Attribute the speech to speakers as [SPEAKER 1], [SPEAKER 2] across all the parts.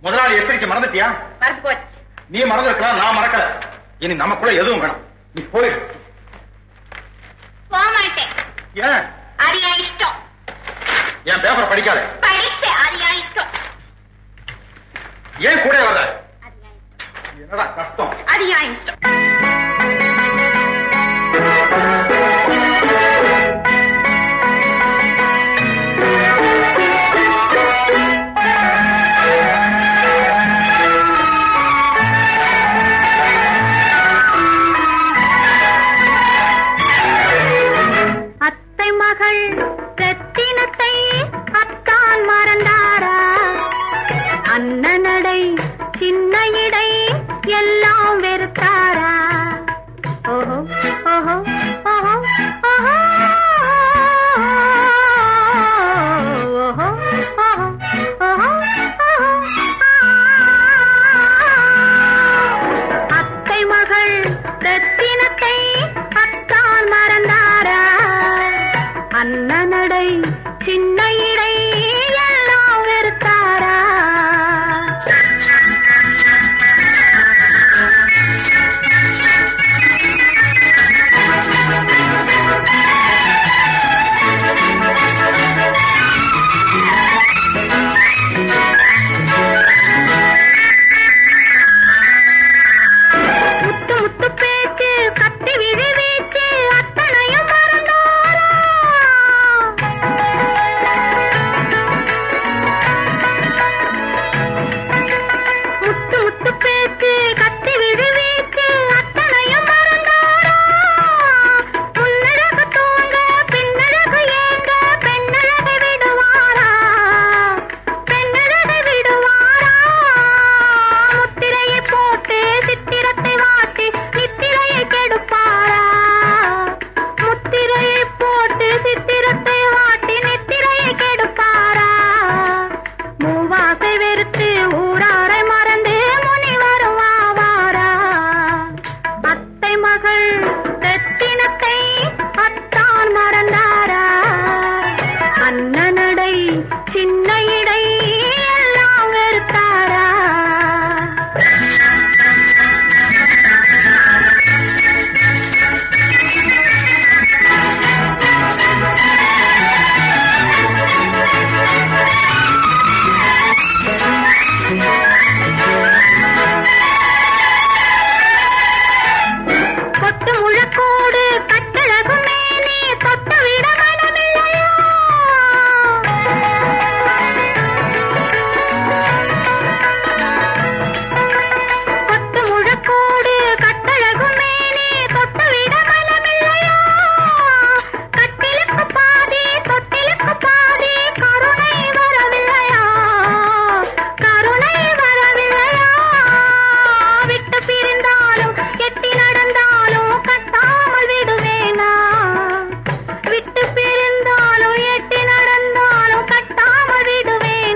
[SPEAKER 1] முதலாளி எச்சரிக்கை மறந்துட்டியா?
[SPEAKER 2] மறந்து போச்சு.
[SPEAKER 1] நீ மறந்துருக்கலாம், நான் மறக்கல. இனி நமக்குள்ள எதுவும் வேணும். நீ போயிடு.
[SPEAKER 2] போக மாட்டேன்.
[SPEAKER 1] ஏன்?
[SPEAKER 2] அது என் இஷ்டம்.
[SPEAKER 1] என் பேப்பர் படிக்காத.
[SPEAKER 2] படிப்பேன், அது என் இஷ்டம்.
[SPEAKER 1] ஏன் கூட வர? என்னடா கஷ்டம்?
[SPEAKER 2] அது என் இஷ்டம்.
[SPEAKER 3] அண்ணனடை சின்ன இடை எல்லாம் வெறுத்தாரா? ஓஹோ ஓஹோ ஓஹோ ஓஹோ ஓஹோ ஓஹோ அத்தை மகள் ரத்தினத்தை அத்தான் மறந்தாரா? அண்ணனடை சின்ன இடை எல்லாம் வெறுத்தாரா?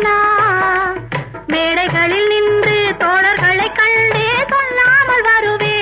[SPEAKER 3] நின்று தோழர்களை கண்டே சொல்லாமல் வருவே